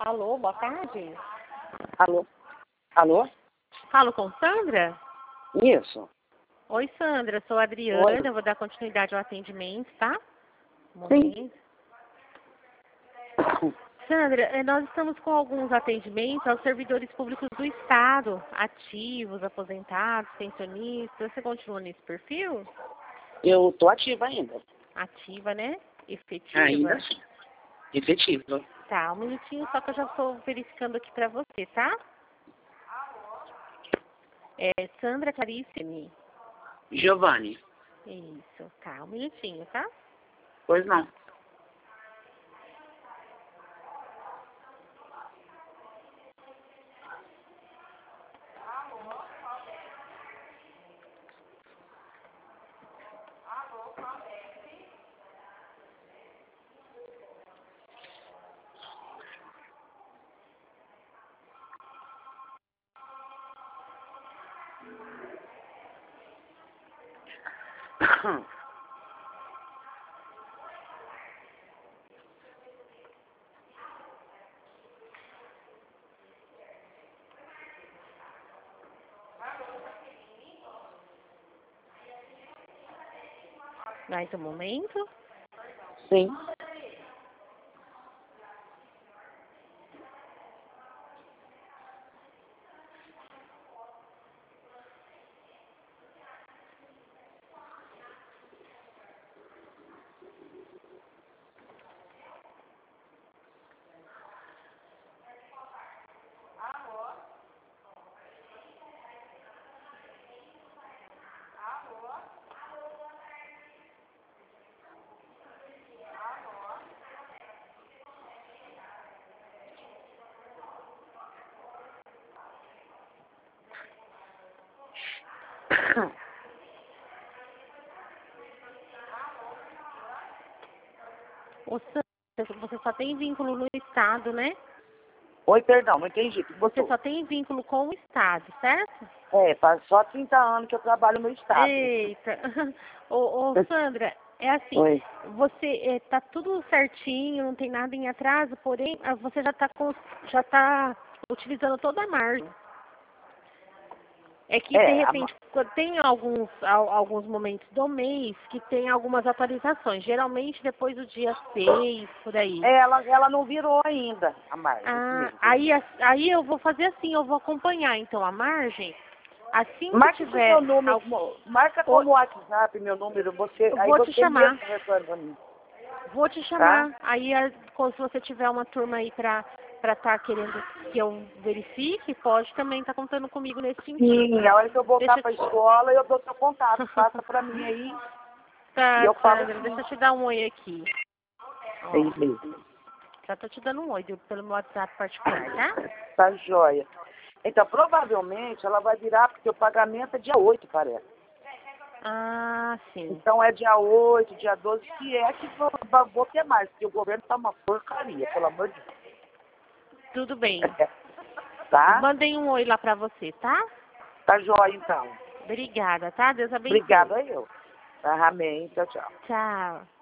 Alô, boa tarde. Alô? Alô? Falo com Sandra? Isso. Oi, Sandra, sou a Adriana, Oi. eu vou dar continuidade ao atendimento, tá? Um Sim. momento. Sandra, nós estamos com alguns atendimentos aos servidores públicos do Estado, ativos, aposentados, pensionistas. Você continua nesse perfil? Eu tô ativa ainda. Ativa, né? Efetiva? Ainda sim. Efetiva. Tá, um minutinho, só que eu já estou verificando aqui pra você, tá? É Sandra Carissimi. Giovanni. Isso, tá, um minutinho, tá? Pois não. Mais um momento. Sim. Ô, Sandra, você só tem vínculo no Estado, né? Oi, perdão, não entendi. Você só tem vínculo com o Estado, certo? Faz só 30 anos que eu trabalho no estado. Eita. Ô, Sandra, é assim, Oi. você tá tudo certinho, não tem nada em atraso, porém você já tá utilizando toda a margem. É que, de repente, tem alguns momentos do mês que tem algumas atualizações. Geralmente depois do dia 6, por aí. Ela não virou ainda a margem. Ah, aí eu vou fazer assim, eu vou acompanhar então a margem. Assim que Marca tiver... o seu número, marca como WhatsApp meu número, Eu aí vou te você chamar. mesmo retorna pra mim. Vou te chamar. Aí, se você tiver uma turma aí pra estar querendo que eu verifique, pode também estar contando comigo nesse sentido. Sim, a hora que eu voltar Deixa pra escola, eu dou seu contato, passa pra mim aí. Tá, E eu falo Sandra, deixa eu te dar um oi aqui. Ó, mesmo. já tô te dando um oi pelo meu WhatsApp particular, tá? Tá joia. Então, provavelmente, ela vai virar, porque o pagamento é dia 8, parece. Ah, sim. Então, é dia 8, dia 12, que é que vou ter mais, porque o governo tá uma porcaria, pelo amor de Deus. Tudo bem. Tá? Mandei um oi lá pra você, tá? Tá joia, então. Obrigada, tá? Deus abençoe. Obrigada eu. Tá, amém. Tchau, tchau. Tchau.